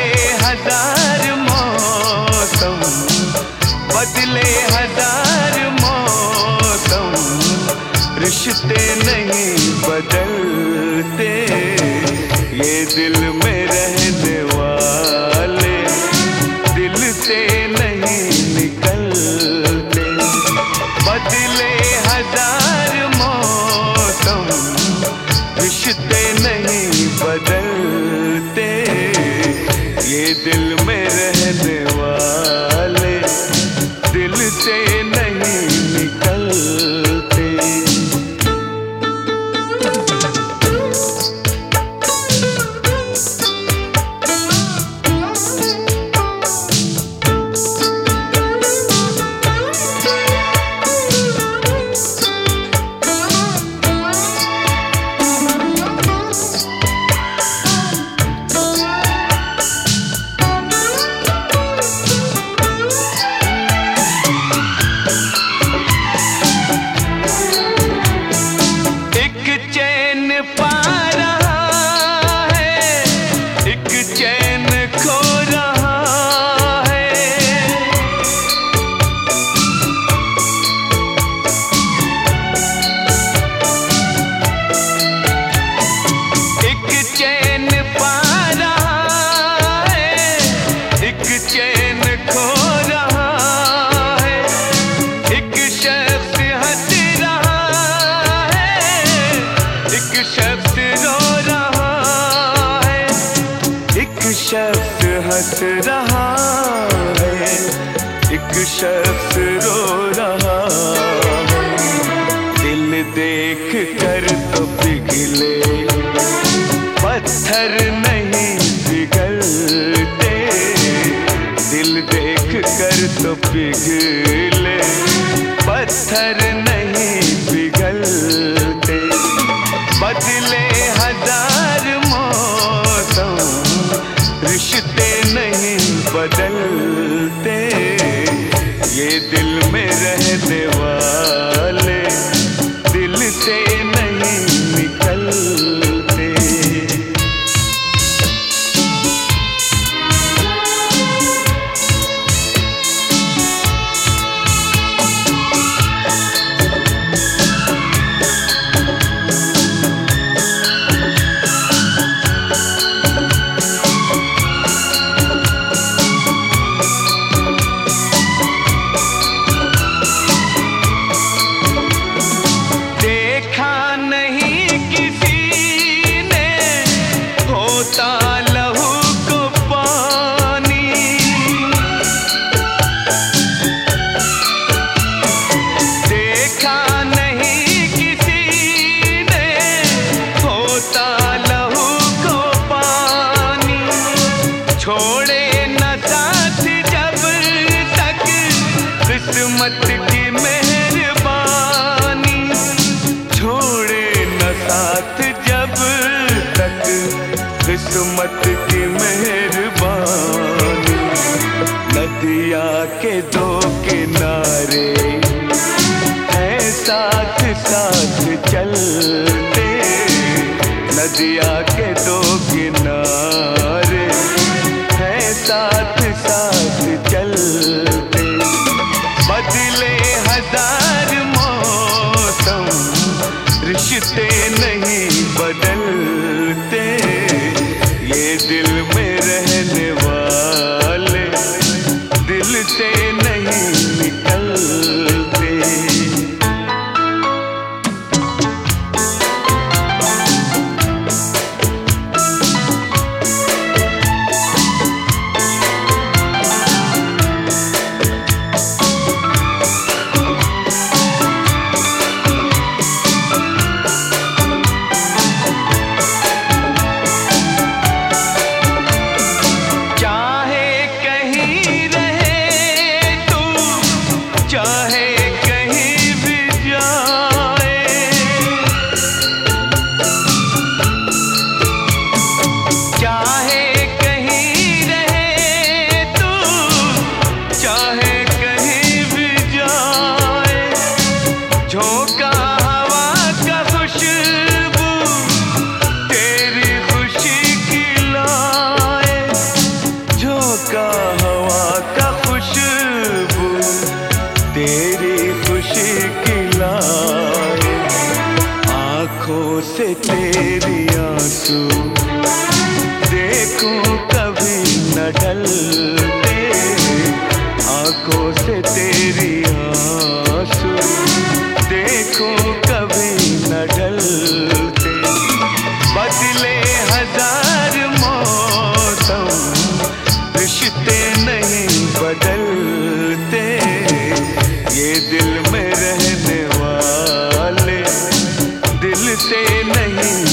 हजार मौसम, बदले हजार मौसम, रिश्ते नहीं बदलते, ये दिल में रहने वाले दिल से नहीं निकलते। बदले हजार मौसम, रिश्ते नहीं बदलते, ये दिल में रहने वाले दिल से नहीं निकलते। शख्स हंस रहा है, एक शख्स रो रहा है, दिल देख कर तो पिघले, पत्थर नहीं पिघलते, दिल देख कर तो पिघले, पत्थर नहीं पिघलते। बदले हजार मौसम, रिश्ते नहीं बदलते, ये दिल में रहने वाले दिल से नहीं निकलते। किस्मत की मेहरबानी, छोड़े न साथ जब तक किस्मत की मेहरबानी। नदिया के दो किनारे हैं साथ साथ चलते, नदिया के दो किनारे हैं साथ साथ चलते। बदले न ढलते, आंखों से तेरी आंसू देखो कभी न ढलते। बदले हजार मौसम रिश्ते नहीं बदलते, ये दिल में रहने वाले दिल से नहीं